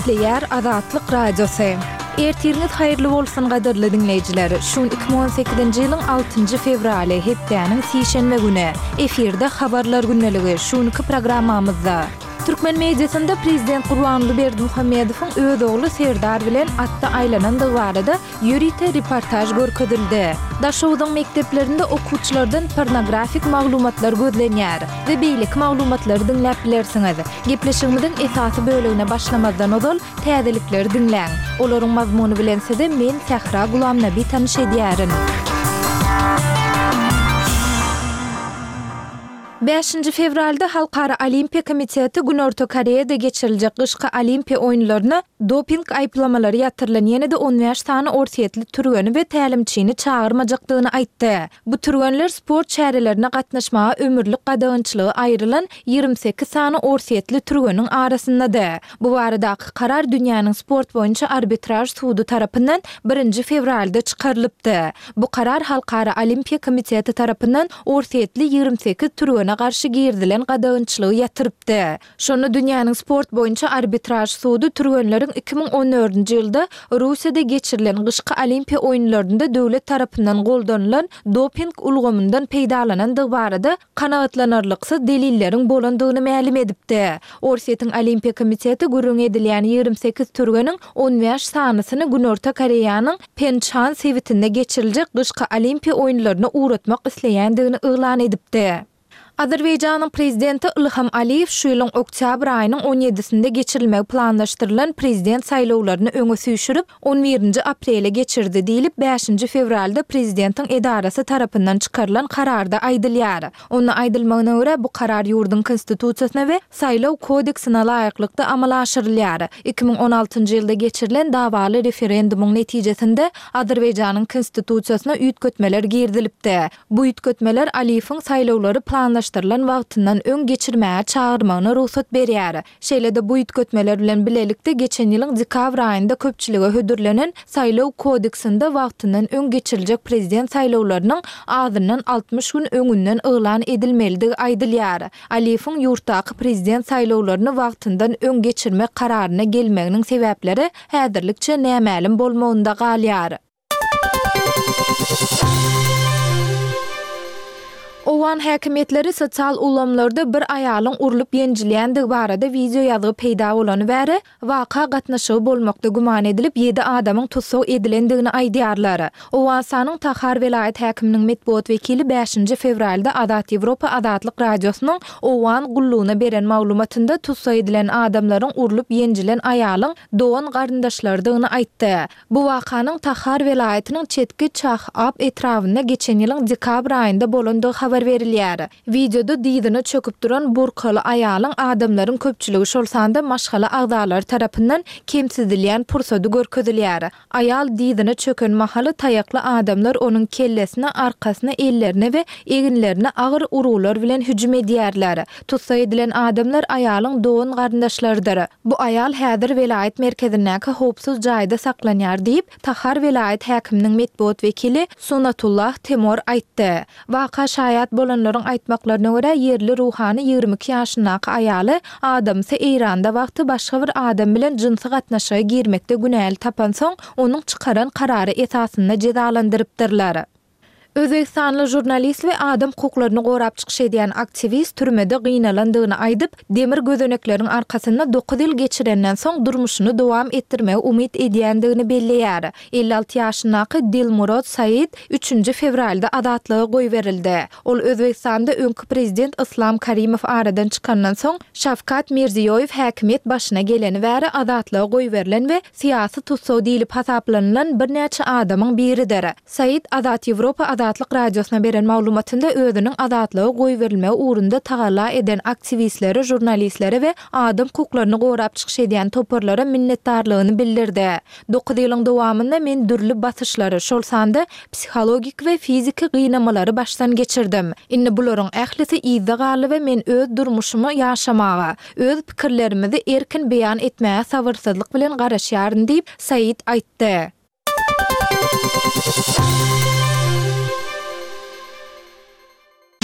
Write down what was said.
isleýär Azatlyk radiosu. Ertiriniz haýyrly bolsun gaderli dinleýijiler. Şun 2018-nji ýylyň 6-njy fevraly hepdeniň sişenme güni. Efirde habarlar günneligi şunuky programmamyzda. Türkmen mediasynda Prezident Gurbanly Berdimuhammedowyň öz ogly Serdar bilen atda aýlanan dygbarada ýörite reportaj görkezildi. Daşowdyň mekteplerinde okuwçylardan pornografik maglumatlar gözlenýär we beýlik maglumatlary dinläp bilersiňiz. Gepleşigimiziň esasy bölegine başlamazdan ozal täzelikleri dinläň. Olaryň mazmuny bilense-de men Sahra Gulamnaby tanyş edýärin. 5 fevralda Halkara Olimpiya Komiteti Günorta Koreýada geçiriljek gyşky Olimpiya oýunlaryna doping aýplamalary ýatyrylan ýene-de 15 sany orsiýetli türgeni we tälimçini çağırmajakdygyny aýtdy. Bu türgenler sport çärelerine gatnaşmaga ömürlük gadagynçylygy aýrylan 28 sany orsiýetli türgeniň arasyndadyr. Bu baradaky karar dünýäniň sport boýunça arbitraj sudy tarapyndan 1 fevralda çykarylypdy. Bu karar Halkara Olimpiya Komiteti tarapyndan orsiýetli 28 türgeni garşy girdilen gadagynçylygy ýatyrypdy. Şonu dünýäniň sport boýunça arbitraj sudy türgenleriň 2014-nji ýylda Russiýada geçirilen gyşky Olimpiya oýunlarynda döwlet tarapyndan goldanylan doping ulgamyndan peýdalanan dygbarada kanagatlanarlyksy delilleriň bolandygyny ma'lum edipdi. Orsiýetiň Olimpiya Komiteti gürrüň edilýän 28 türgeniň 15 sanysyny Günorta Koreýanyň Pyeongchang sewitinde geçiriljek gyşky Olimpiya oýunlaryna uğratmak isleýändigini ýylan edipdi. Azerbaýjanyň prezidenti Ilham Aliýew şu ýylyň oktyabr aýynyň 17-sinde geçirilmegi planlaşdyrylan prezident saýlawlaryny öňe süýşürip 11-nji aprele geçirdi diýilip 5 fevralda prezidentiň edarasy tarapyndan çykarylan kararda aýdylýar. Onu aýdylmagyna görä bu karar ýurduň konstitusiýasyna we saýlaw kodeksine laýyklykda amala aşyrylýar. 2016-njy ýylda geçirilen dawaly referendumuň netijesinde Azerbaýjanyň konstitusiýasyna üýtgetmeler girdilipdi. Bu üýtgetmeler Aliýewiň saýlawlary planlaşdyrylan wagtyndan öň geçirmäge çağırmagyna ruhsat berýär. Şeýle-de bu üýtgetmeler bilen bilelikde geçen ýylyň dekabr aýynda köpçülige hödürlenen saýlaw kodeksinde wagtyndan öň geçiriljek prezident saýlawlarynyň azyndan 60 gün öňünden elan edilmeligi aýdylýar. Aliýewiň ýurtdaky prezident saýlawlaryny wagtyndan öň geçirmek kararyna gelmeginiň sebäpleri häzirlikçe nämälim bolmagynda galýar. Owan häkimetleri sosial ulamlarda bir aýalyň urulyp ýenjilýändig barada video ýazygy peýda bolany bäri waka gatnaşygy bolmakda guman edilip 7 adamyň tutsaw edilendigini aýdýarlar. Owan sanyň Tahar vilayet häkiminiň medbuat wekili 5 fevralda Azat Ýewropa Azatlyk radiosynyň Owan gullugyna beren maglumatynda tutsaw edilen adamlaryň urulyp ýenjilen aýalyň dowan garyndaşlarydygyny aýtdy. Bu wakanyň Tahar vilayetiniň çetki Çahap etrafynda geçen ýylyň dekabr aýynda bolandygy verilýär. Videoda diýdini çöküp duran burkaly aýalyň adamlaryň köpçüligi şol sanda maşgala agdalary tarapyndan kemsizilýän pursady görkezilýär. Aýal diýdini çöken mahaly taýakly adamlar onuň kellesine, arkasyna, ellerine we eginlerine agyr urular bilen hüjüm edýärler. Tutsaw edilen adamlar aýalyň dowan garyndaşlarydyr. Bu aýal häzir vilayet merkezindäki howpsuz jaýda saklanýar diýip Tahar vilayet häkiminiň medbuat wekili Sunatullah Temur aýtdy. Waka şaýat bolanlaryň aýtmaklaryna görä yerli ruhany 22 ýaşyndaky aýaly adamsy Eýranda wagty başga bir adam bilen jinsy gatnaşyga girmekde günäli tapan soň onuň çykaran karary esasynda cezalandyrypdyrlar. Özbekistanly jurnalist we adam hukuklaryny gorap çykyş edýän aktivist türmede gynanlandygyny aýdyp, demir gözenekleriň arkasynda 9 ýyl geçirenden soň durmuşyny dowam etdirmege umyt edýändigini belleýär. 56 ýaşyndaky Dilmurod Said 3 fevralda azatlyga goý berildi. Ol Özbekistanda öňkü prezident Islom Karimow aradan çykandan soň Şafkat Mirziýoýew häkimet başyna geleni bäri azatlyga goý berilen we siýasy tutsaw diýilip hasaplanylan bir näçe adamyň biridir. Said Azat Ýewropa Azatlyk radiosyna beren maglumatynda özüniň azatlyga goý berilmegi uğrunda tagalla eden aktivistleri, jurnalistleri we adam hukuklaryny gorap çykyş edýän toparlara minnetdarlygyny bildirdi. 9 ýylyň dowamynda men dürli basyşlary, şol sanda psihologik we fiziki gynanmalary başdan geçirdim. Indi bularyň ählisi ýyzda galy we men öz durmuşymy ýaşamaga, öz pikirlerimi erkin beýan etmäge sabyrsyzlyk bilen garaşýaryn diýip Said aýtdy.